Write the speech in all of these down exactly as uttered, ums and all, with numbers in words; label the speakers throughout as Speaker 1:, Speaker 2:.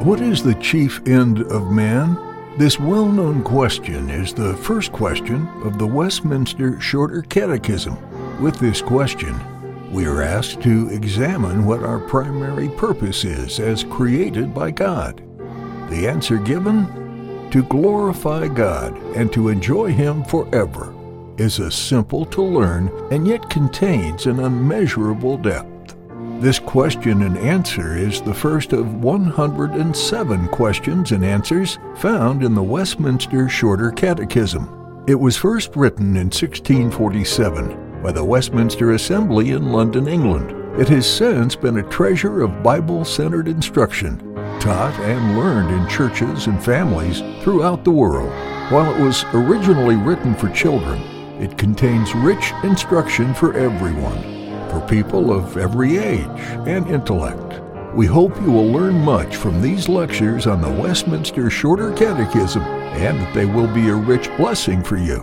Speaker 1: What is the chief end of man? This well-known question is the first question of the Westminster Shorter Catechism. With this question, we are asked to examine what our primary purpose is as created by God. The answer given, to glorify God and to enjoy Him forever, is a simple to learn and yet contains an unmeasurable depth. This question and answer is the first of one hundred seven questions and answers found in the Westminster Shorter Catechism. It was first written in sixteen forty-seven by the Westminster Assembly in London, England. It has since been a treasure of Bible-centered instruction, taught and learned in churches and families throughout the world. While it was originally written for children, it contains rich instruction for everyone, for people of every age and intellect. We hope you will learn much from these lectures on the Westminster Shorter Catechism, and that they will be a rich blessing for you.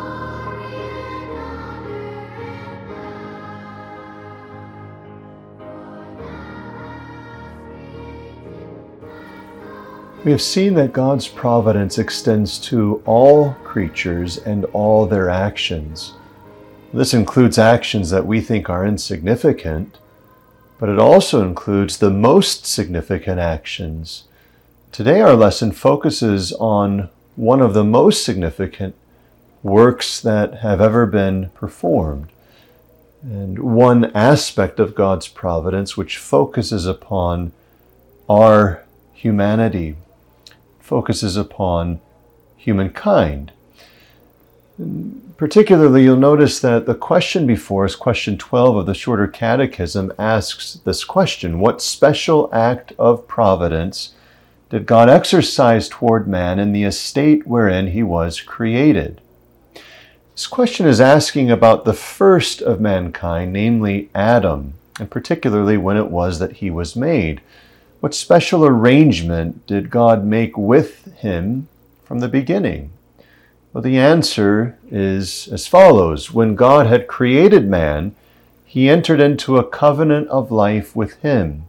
Speaker 2: We have seen that God's providence extends to all creatures and all their actions. This includes actions that we think are insignificant, but it also includes the most significant actions. Today our lesson focuses on one of the most significant works that have ever been performed, and one aspect of God's providence which focuses upon our humanity, focuses upon humankind. Particularly, you'll notice that the question before us, question twelve of the Shorter Catechism, asks this question: what special act of providence did God exercise toward man in the estate wherein he was created? This question is asking about the first of mankind, namely Adam, and particularly when it was that he was made. What special arrangement did God make with him from the beginning? Well, the answer is as follows. When God had created man, he entered into a covenant of life with him,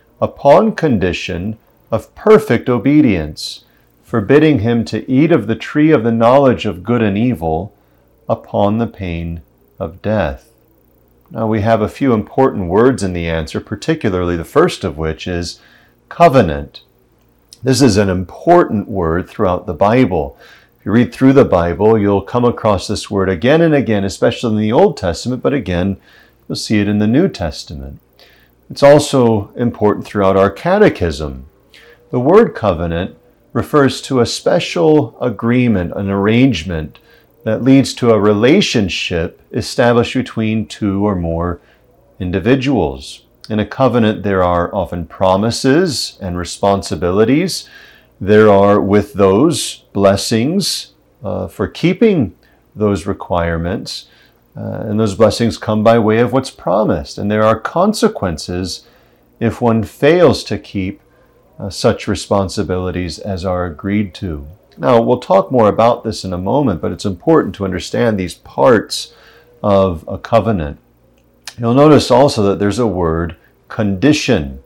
Speaker 2: upon condition of perfect obedience, forbidding him to eat of the tree of the knowledge of good and evil, upon the pain of death. Now we have a few important words in the answer, particularly the first of which is covenant. This is an important word throughout the Bible. If you read through the Bible, you'll come across this word again and again, especially in the Old Testament, but again, you'll see it in the New Testament. It's also important throughout our catechism. The word covenant refers to a special agreement, an arrangement that leads to a relationship established between two or more individuals. In a covenant, there are often promises and responsibilities. There are, with those, blessings uh, for keeping those requirements. Uh, and those blessings come by way of what's promised. And there are consequences if one fails to keep uh, such responsibilities as are agreed to. Now, we'll talk more about this in a moment, but it's important to understand these parts of a covenant. You'll notice also that there's a word, condition.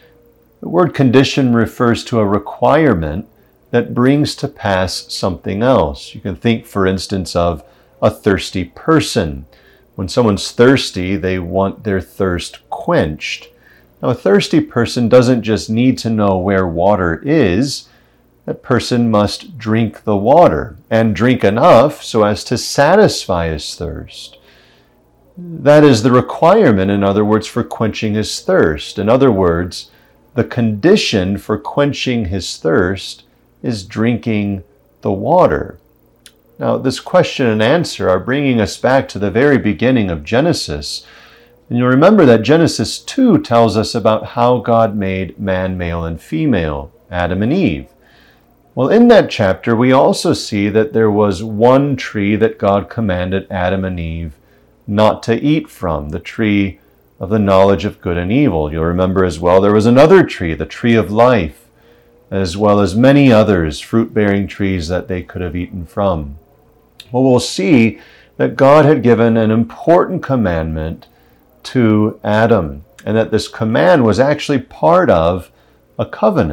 Speaker 2: The word condition refers to a requirement that brings to pass something else. You can think, for instance, of a thirsty person. When someone's thirsty, they want their thirst quenched. Now, a thirsty person doesn't just need to know where water is. That person must drink the water, and drink enough so as to satisfy his thirst. That is the requirement, in other words, for quenching his thirst. In other words, the condition for quenching his thirst is drinking the water. Now, this question and answer are bringing us back to the very beginning of Genesis. And you'll remember that Genesis two tells us about how God made man, male, and female, Adam and Eve. Well, in that chapter, we also see that there was one tree that God commanded Adam and Eve not to eat from, the tree of the knowledge of good and evil. You'll remember as well there was another tree, the tree of life, as well as many others, fruit-bearing trees that they could have eaten from. Well, we'll see that God had given an important commandment to Adam, and that this command was actually part of a covenant.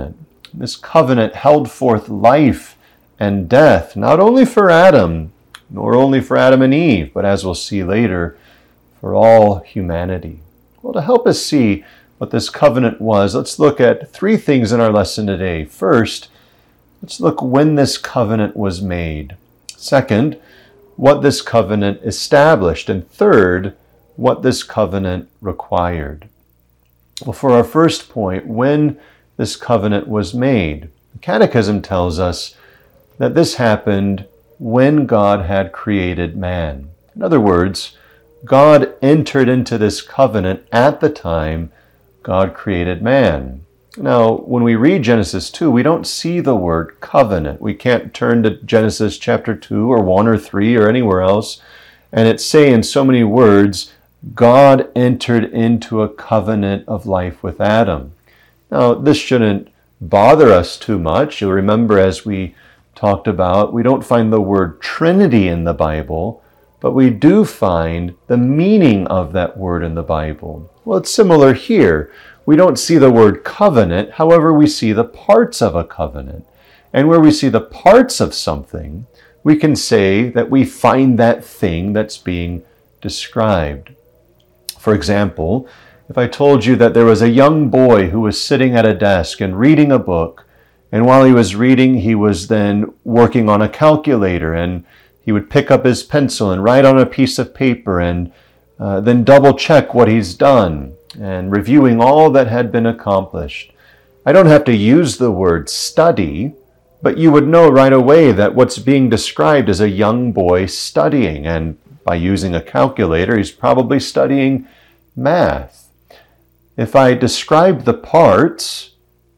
Speaker 2: This covenant held forth life and death, not only for Adam, nor only for Adam and Eve, but as we'll see later, for all humanity. Well, to help us see what this covenant was, let's look at three things in our lesson today. First, let's look when this covenant was made. Second, what this covenant established. And third, what this covenant required. Well, for our first point, when this covenant was made, the Catechism tells us that this happened when God had created man. In other words, God entered into this covenant at the time God created man. Now, when we read Genesis two, we don't see the word covenant. We can't turn to Genesis chapter two or one or three or anywhere else and it say in so many words, God entered into a covenant of life with Adam. Now, this shouldn't bother us too much. You'll remember as we talked about, we don't find the word Trinity in the Bible, but we do find the meaning of that word in the Bible. Well, it's similar here. We don't see the word covenant, however, we see the parts of a covenant. And where we see the parts of something, we can say that we find that thing that's being described. For example, if I told you that there was a young boy who was sitting at a desk and reading a book, and while he was reading, he was then working on a calculator, and he would pick up his pencil and write on a piece of paper and uh, then double check what he's done and reviewing all that had been accomplished. I don't have to use the word study, but you would know right away that what's being described is a young boy studying, and by using a calculator, he's probably studying math. If I describe the parts,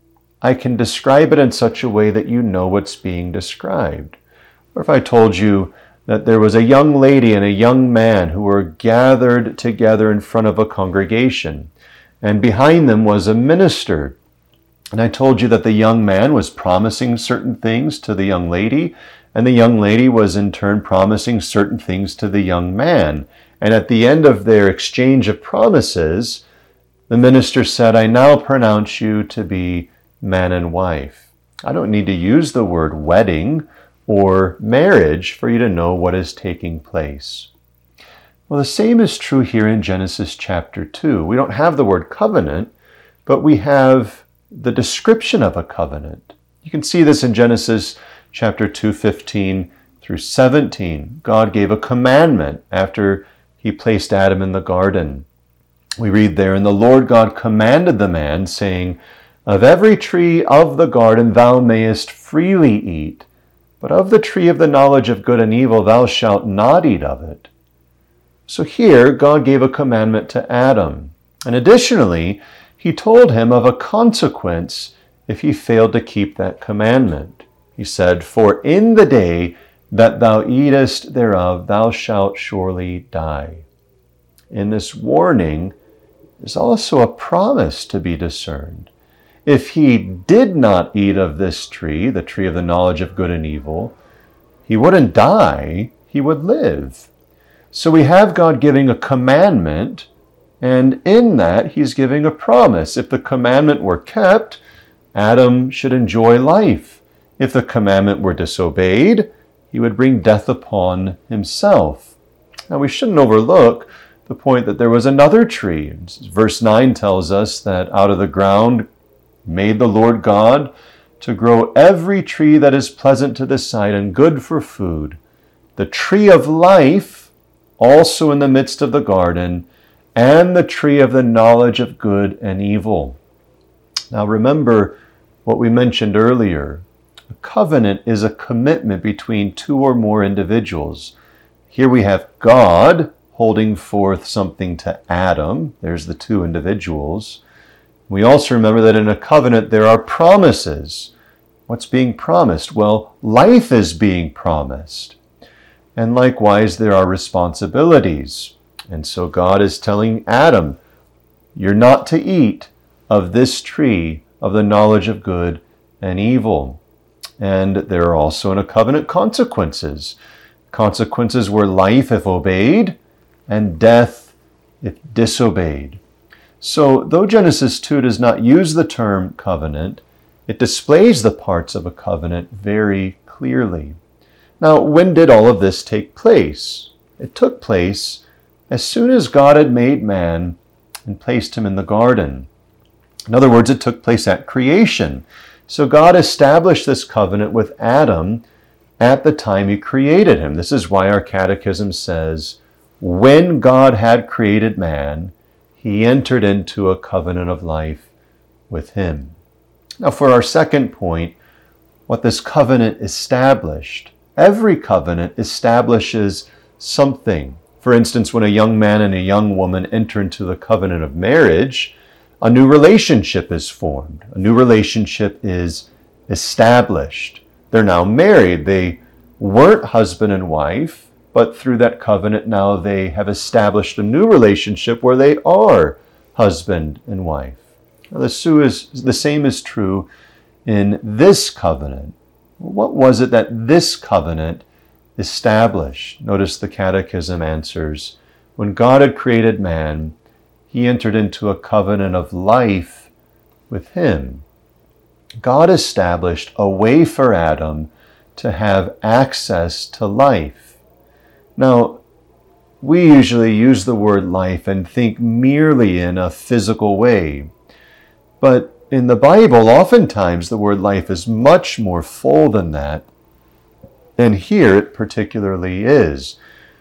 Speaker 2: I can describe it in such a way that you know what's being described. Or if I told you that there was a young lady and a young man who were gathered together in front of a congregation, and behind them was a minister, and I told you that the young man was promising certain things to the young lady, and the young lady was in turn promising certain things to the young man. And at the end of their exchange of promises, the minister said, I now pronounce you to be man and wife. I don't need to use the word wedding or marriage for you to know what is taking place. Well, the same is true here in Genesis chapter two. We don't have the word covenant, but we have the description of a covenant. You can see this in Genesis chapter two, fifteen through seventeen. God gave a commandment after he placed Adam in the garden. We read there, and the Lord God commanded the man, saying, of every tree of the garden thou mayest freely eat, but of the tree of the knowledge of good and evil thou shalt not eat of it. So here God gave a commandment to Adam. And additionally, he told him of a consequence if he failed to keep that commandment. He said, for in the day that thou eatest thereof thou shalt surely die. In this warning is also a promise to be discerned. If he did not eat of this tree, the tree of the knowledge of good and evil, he wouldn't die, he would live. So we have God giving a commandment, and in that he's giving a promise. If the commandment were kept, Adam should enjoy life. If the commandment were disobeyed, he would bring death upon himself. Now we shouldn't overlook the point that there was another tree. Verse nine tells us that out of the ground made the Lord God to grow every tree that is pleasant to the sight and good for food, the tree of life also in the midst of the garden, and the tree of the knowledge of good and evil. Now remember what we mentioned earlier. A covenant is a commitment between two or more individuals. Here we have God holding forth something to Adam. There's the two individuals. We also remember that in a covenant there are promises. What's being promised? Well, life is being promised. And likewise, there are responsibilities. And so God is telling Adam, you're not to eat of this tree of the knowledge of good and evil. And there are also in a covenant consequences. Consequences were life if obeyed, and death if disobeyed. So though Genesis two does not use the term covenant, It displays the parts of a covenant very clearly. Now, when did all of this take place? It took place as soon as God had made man and placed him in the garden. In other words, it took place at creation. So God established this covenant with Adam at the time he created him. This is why our catechism says, when God had created man, he entered into a covenant of life with him. Now, for our second point, what this covenant established. Every covenant establishes something. For instance, when a young man and a young woman enter into the covenant of marriage, a new relationship is formed. A new relationship is established. They're now married. They weren't husband and wife, but through that covenant now they have established a new relationship where they are husband and wife. Now, the same is true in this covenant. What was it that this covenant established? Notice the Catechism answers, when God had created man, he entered into a covenant of life with him. God established a way for Adam to have access to life. Now, we usually use the word life and think merely in a physical way. But in the Bible, oftentimes the word life is much more full than that. And here it particularly is.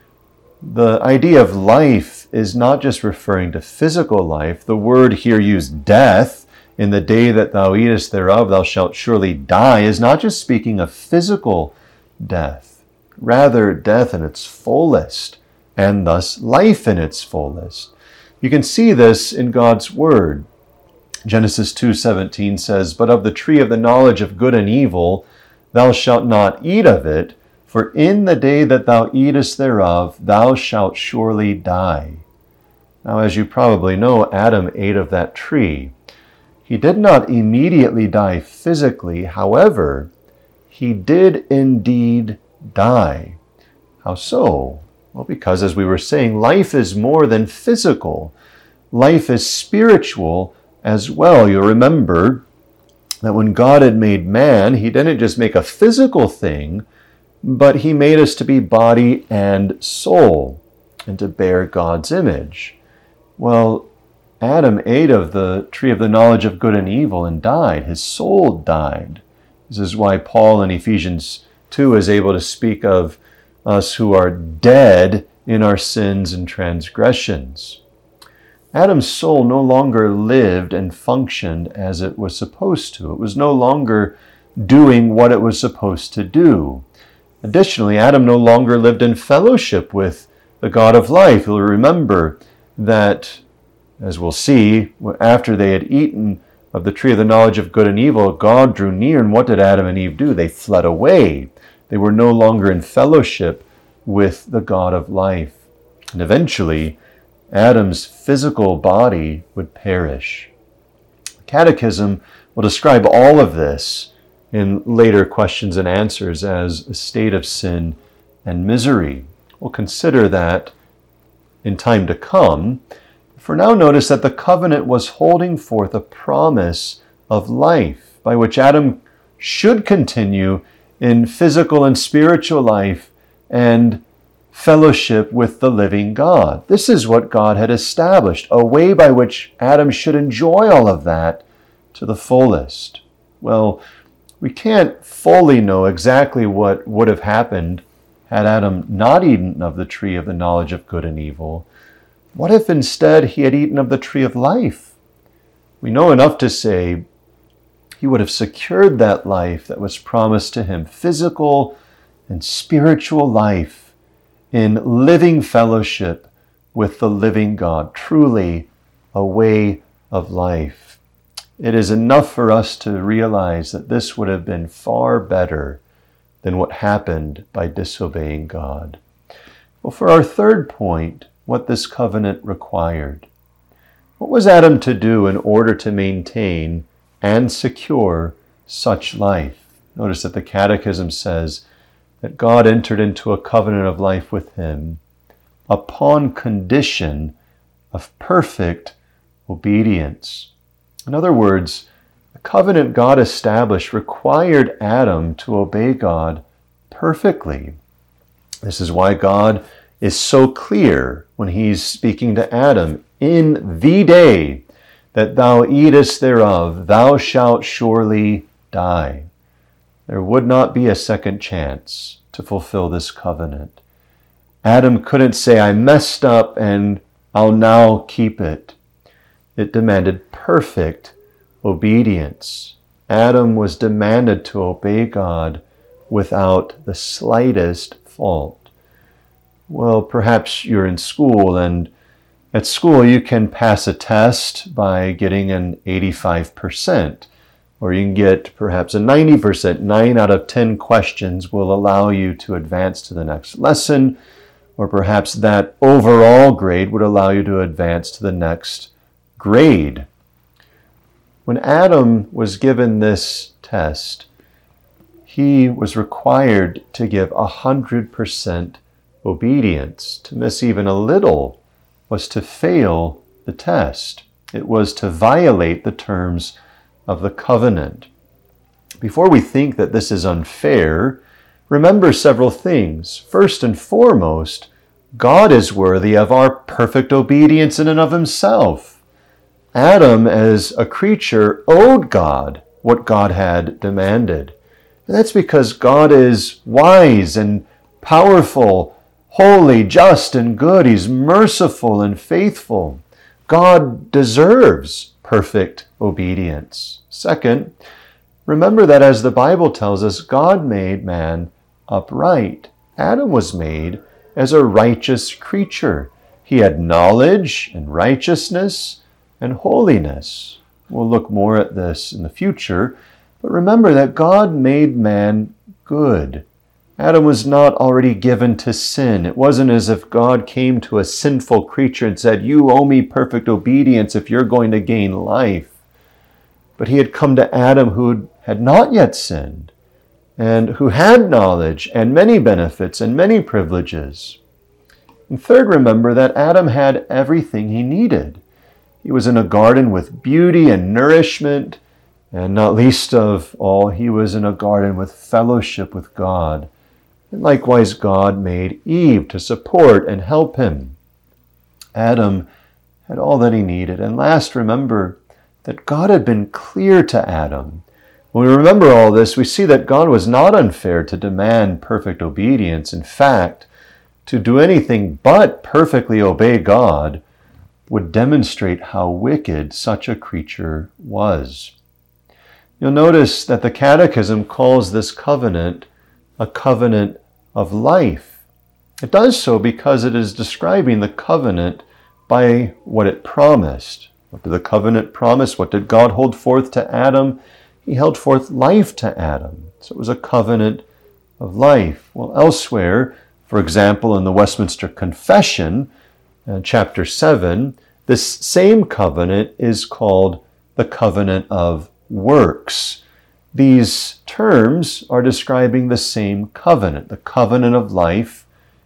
Speaker 2: The idea of life is not just referring to physical life. The word here used, death, in the day that thou eatest thereof, thou shalt surely die, is not just speaking of physical death. Rather, death in its fullest, and thus life in its fullest. You can see this in God's Word. Genesis two seventeen says, but of the tree of the knowledge of good and evil thou shalt not eat of it, for in the day that thou eatest thereof thou shalt surely die. Now, as you probably know, Adam ate of that tree. He did not immediately die physically. However, he did indeed die. How so? Well, because as we were saying, life is more than physical. Life is spiritual as well. You'll remember that when God had made man, he didn't just make a physical thing, but he made us to be body and soul and to bear God's image. Well, Adam ate of the tree of the knowledge of good and evil and died. His soul died. This is why Paul in Ephesians two is able to speak of us who are dead in our sins and transgressions. Adam's soul no longer lived and functioned as it was supposed to. It was no longer doing what it was supposed to do. Additionally, Adam no longer lived in fellowship with the God of life. You'll remember that, as we'll see, after they had eaten of the tree of the knowledge of good and evil, God drew near, and what did Adam and Eve do? They fled away. They were no longer in fellowship with the God of life. And eventually, Adam's physical body would perish. The Catechism will describe all of this in later questions and answers as a state of sin and misery. We'll consider that in time to come. For now, notice that the covenant was holding forth a promise of life by which Adam should continue in physical and spiritual life and fellowship with the living God. This is what God had established, a way by which Adam should enjoy all of that to the fullest. Well, we can't fully know exactly what would have happened had Adam not eaten of the tree of the knowledge of good and evil. What if instead he had eaten of the tree of life? We know enough to say he would have secured that life that was promised to him, physical and spiritual life, in living fellowship with the living God, truly a way of life. It is enough for us to realize that this would have been far better than what happened by disobeying God. Well, for our third point, what this covenant required. What was Adam to do in order to maintain and secure such life? Notice that the Catechism says that God entered into a covenant of life with him upon condition of perfect obedience. In other words, the The covenant God established required Adam to obey God perfectly. This is why God is so clear when he's speaking to Adam. In the day that thou eatest thereof, thou shalt surely die. There would not be a second chance to fulfill this covenant. Adam couldn't say, I messed up and I'll now keep it. It demanded perfect obedience. Adam was demanded to obey God without the slightest fault. Well, perhaps you're in school, and at school you can pass a test by getting an eighty-five percent, or you can get perhaps a ninety percent. Nine out of ten questions will allow you to advance to the next lesson, or perhaps that overall grade would allow you to advance to the next grade. When Adam was given this test, he was required to give one hundred percent obedience. To miss even a little was to fail the test. It was to violate the terms of the covenant. Before we think that this is unfair, remember several things. First and foremost, God is worthy of our perfect obedience in and of himself. Adam, as a creature, owed God what God had demanded. And that's because God is wise and powerful, holy, just, and good. He's merciful and faithful. God deserves perfect obedience. Second, remember that as the Bible tells us, God made man upright. Adam was made as a righteous creature. He had knowledge and righteousness and holiness. We'll look more at this in the future, but remember that God made man good. Adam was not already given to sin. It wasn't as if God came to a sinful creature and said, you owe me perfect obedience if you're going to gain life. But he had come to Adam who had not yet sinned and who had knowledge and many benefits and many privileges. And third, remember that Adam had everything he needed. He was in a garden with beauty and nourishment, and not least of all, he was in a garden with fellowship with God. And likewise, God made Eve to support and help him. Adam had all that he needed. And last, remember that God had been clear to Adam. When we remember all this, we see that God was not unfair to demand perfect obedience. In fact, to do anything but perfectly obey God would demonstrate how wicked such a creature was. You'll notice that the Catechism calls this covenant a covenant of life. It does so because it is describing the covenant by what it promised. What did the covenant promise? What did God hold forth to Adam? He held forth life to Adam. So it was a covenant of life. Well, elsewhere, for example, in the Westminster Confession, uh, chapter seven, this same covenant is called the covenant of works. These terms are describing the same covenant. The covenant of life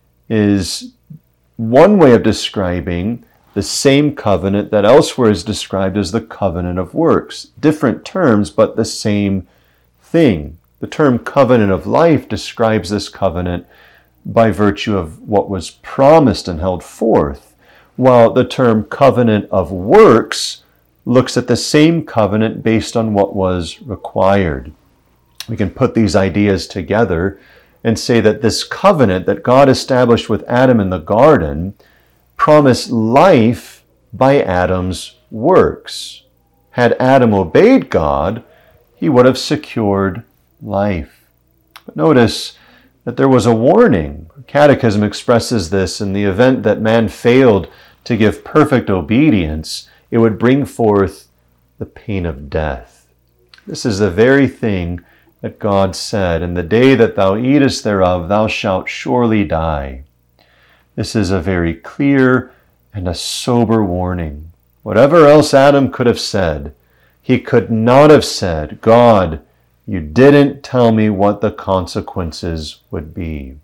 Speaker 2: is one way of describing the same covenant that elsewhere is described as the covenant of works. Different terms, but the same thing. The term covenant of life describes this covenant by virtue of what was promised and held forth, while the term covenant of works looks at the same covenant based on what was required. We can put these ideas together and say that this covenant that God established with Adam in the garden promised life by Adam's works. Had Adam obeyed God, he would have secured life. But notice that there was a warning. Catechism expresses this: in the event that man failed to give perfect obedience, it would bring forth the pain of death. This is the very thing that God said, in the day that thou eatest thereof, thou shalt surely die. This is a very clear and a sober warning. Whatever else Adam could have said, he could not have said, God, you didn't tell me what the consequences would be.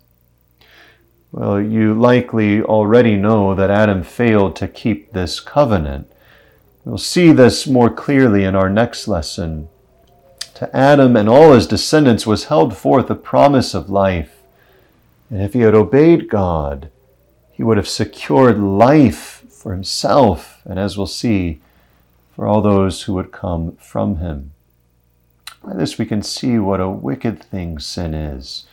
Speaker 2: Well, you likely already know that Adam failed to keep this covenant. We'll see this more clearly in our next lesson. To Adam and all his descendants was held forth the promise of life. And if he had obeyed God, he would have secured life for himself, and as we'll see, for all those who would come from him. By this we can see what a wicked thing sin is.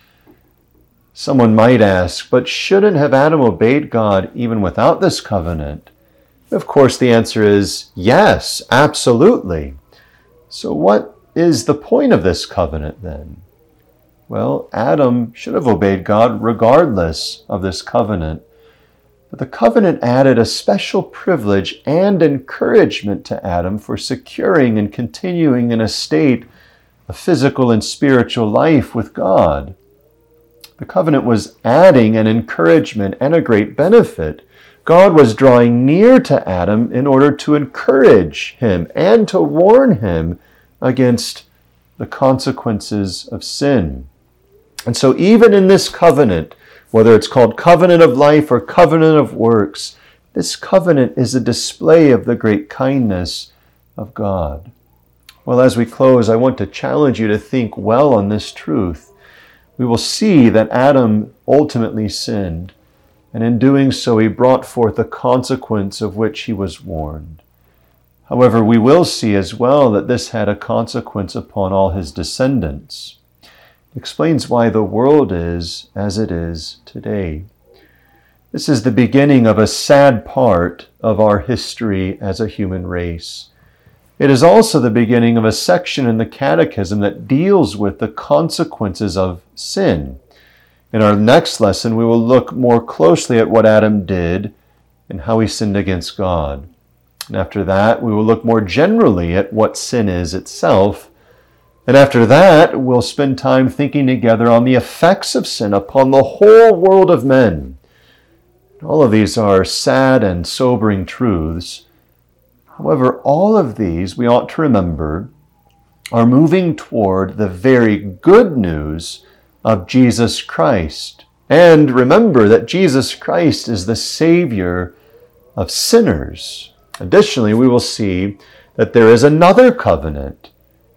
Speaker 2: Someone might ask, but shouldn't have Adam obeyed God even without this covenant? Of course, the answer is yes, absolutely. So what is the point of this covenant then? Well, Adam should have obeyed God regardless of this covenant. But the covenant added a special privilege and encouragement to Adam for securing and continuing in a state of physical and spiritual life with God. The covenant was adding an encouragement and a great benefit. God was drawing near to Adam in order to encourage him and to warn him against the consequences of sin. And so even in this covenant, whether it's called covenant of life or covenant of works, this covenant is a display of the great kindness of God. Well, as we close, I want to challenge you to think well on this truth. We will see that Adam ultimately sinned, and in doing so he brought forth a consequence of which he was warned. However, we will see as well that this had a consequence upon all his descendants. It explains why the world is as it is today. This is the beginning of a sad part of our history as a human race. It is also the beginning of a section in the Catechism that deals with the consequences of sin. In our next lesson, we will look more closely at what Adam did and how he sinned against God. And after that, we will look more generally at what sin is itself. And after that, we'll spend time thinking together on the effects of sin upon the whole world of men. All of these are sad and sobering truths. However, all of these, we ought to remember, are moving toward the very good news of Jesus Christ. And remember that Jesus Christ is the Savior of sinners. Additionally, we will see that there is another covenant,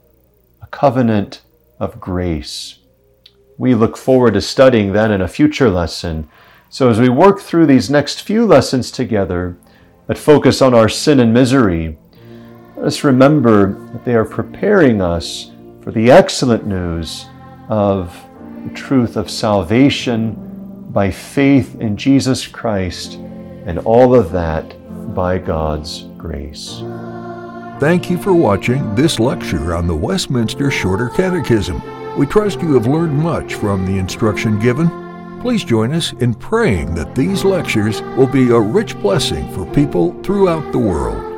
Speaker 2: a covenant of grace. We look forward to studying that in a future lesson. So as we work through these next few lessons together that focus on our sin and misery, let us remember that they are preparing us for the excellent news of the truth of salvation by faith in Jesus Christ, and all of that by God's grace.
Speaker 1: Thank you for watching this lecture on the Westminster Shorter Catechism. We trust you have learned much from the instruction given. Please join us in praying that these lectures will be a rich blessing for people throughout the world.